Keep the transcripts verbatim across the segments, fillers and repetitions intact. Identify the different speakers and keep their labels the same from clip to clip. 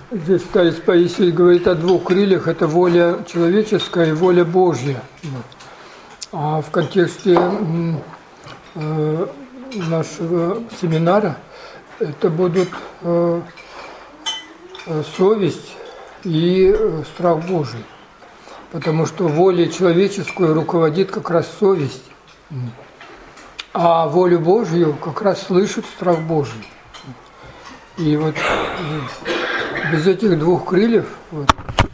Speaker 1: Здесь старец Паисий говорит о двух крыльях, это воля человеческая и воля Божья. А в контексте э, нашего семинара это будут э, совесть и э, страх Божий. Потому что волей человеческую руководит как раз совесть, а волю Божью как раз слышит страх Божий. И вот без этих двух крыльев, вот,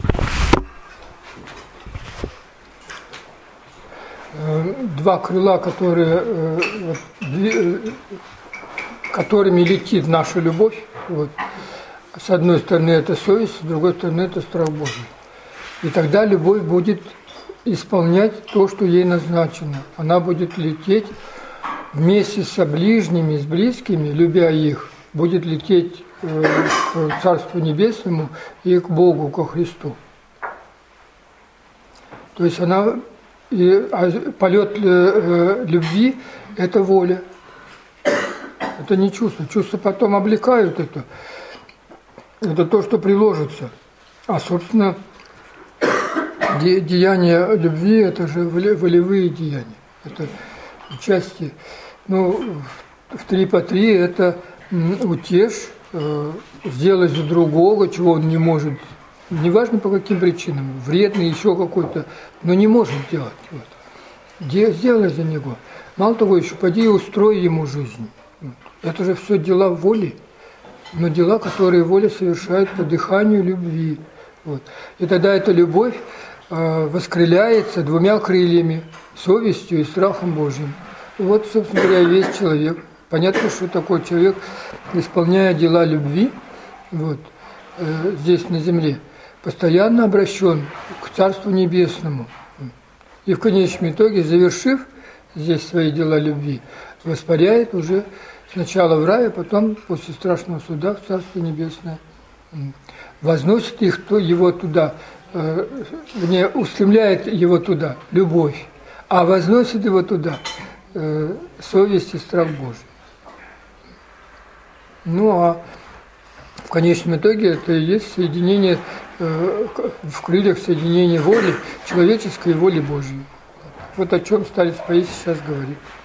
Speaker 1: два крыла, которые, вот, которыми летит наша любовь, вот, с одной стороны это совесть, с другой стороны это страх Божий. И тогда любовь будет исполнять то, что ей назначено. Она будет лететь вместе со ближними, с близкими, любя их, будет лететь к Царству Небесному и к Богу, ко Христу. То есть она, и, а полет любви – это воля, это не чувство. Чувства потом облекают это. Это то, что приложится. А, собственно, деяния любви – это же волевые деяния. Это части, ну, в три по три – это утешь, сделать за другого, чего он не может, неважно по каким причинам, вредный, еще какой-то, но не может делать. Вот. Сделай за него. Мало того, еще поди и устрой ему жизнь. Вот. Это же все дела воли, но дела, которые воля совершает по дыханию любви. Вот. И тогда эта любовь э, воскрыляется двумя крыльями, совестью и страхом Божьим. Вот, собственно говоря, весь человек. Понятно, что такой человек, исполняя дела любви, вот, э, здесь на земле, постоянно обращен к Царству Небесному. И в конечном итоге, завершив здесь свои дела любви, воспаряет уже сначала в рай, а потом после страшного суда в Царство Небесное. Возносит их, то его туда, э, не устремляет его туда, любовь, а возносит его туда э, совесть и страх Божий. Ну а в конечном итоге это и есть соединение э, в крыльях, соединение воли человеческой и воли Божьей. Вот о чем старец Паисий сейчас говорит.